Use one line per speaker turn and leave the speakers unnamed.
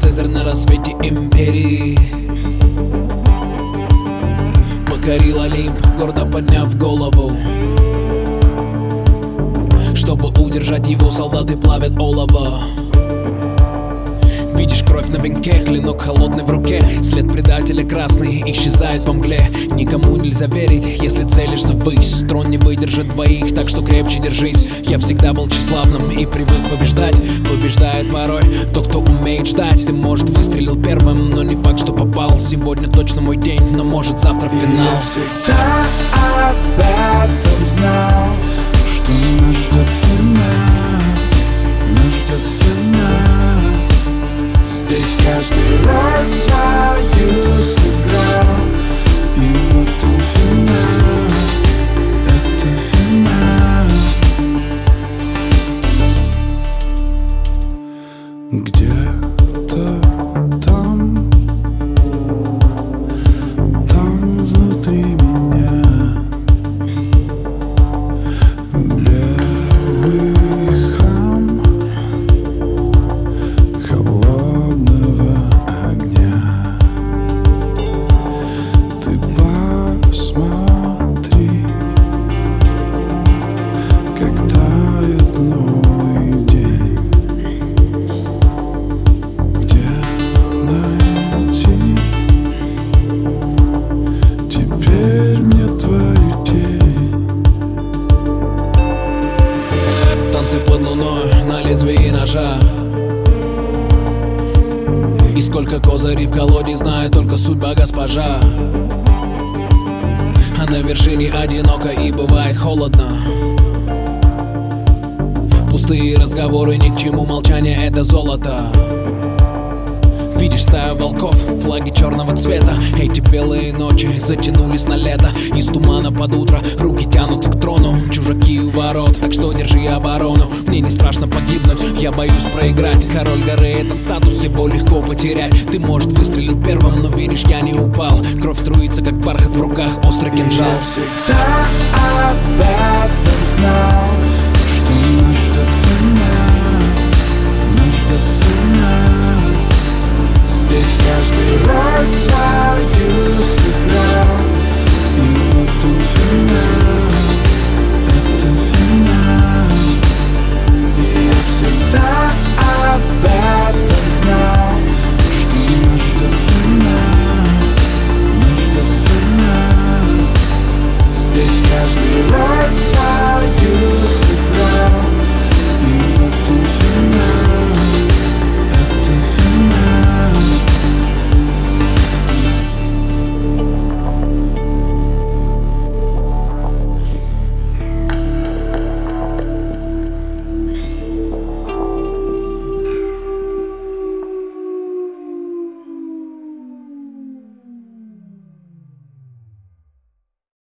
Цезарь на рассвете империи покорил Олимп, гордо подняв голову. Чтобы удержать его, солдаты плавят олово. Видишь кровь на венке, клинок холодный в руке. След предателя красный исчезает по мгле. Никому нельзя верить, если целишься ввысь. Трон не выдержит двоих, так что крепче держись. Я всегда был тщеславным и привык побеждать. Побеждает порой тот, кто умеет ждать. Ты, может, выстрелил первым, но не факт, что попал. Сегодня точно мой день, но может завтра финал.
Я всегда об этом знал, что нас ждет финал, нас ждет финал. Здесь каждый роль свою сыграл, и вот он финал, это финал. Где-то там внутри меня белый храм холодного огня. Ты посмотри, как тает новый день. Где найти теперь мне твою тень?
Танцы под луной на лезвии ножа. И сколько козырей в колоде, знает только судьба госпожа. А на вершине одиноко и бывает холодно. Пустые разговоры ни к чему, молчание — это золото. Видишь стаю волков, флаги черного цвета. Эти белые ночи затянулись на лето. Из тумана под утро руки тянутся к трону. Чужаки у ворот, так что держи оборону. Мне не страшно погибнуть, я боюсь проиграть. Король горы — это статус, его легко потерять. Ты, может, выстрелил первым, но видишь, я не упал. Кровь струится, как бархат в руках, острый кинжал.
Я всегда об этом знал, что нас ждет финал, нас ждет финал. Здесь каждый роль свою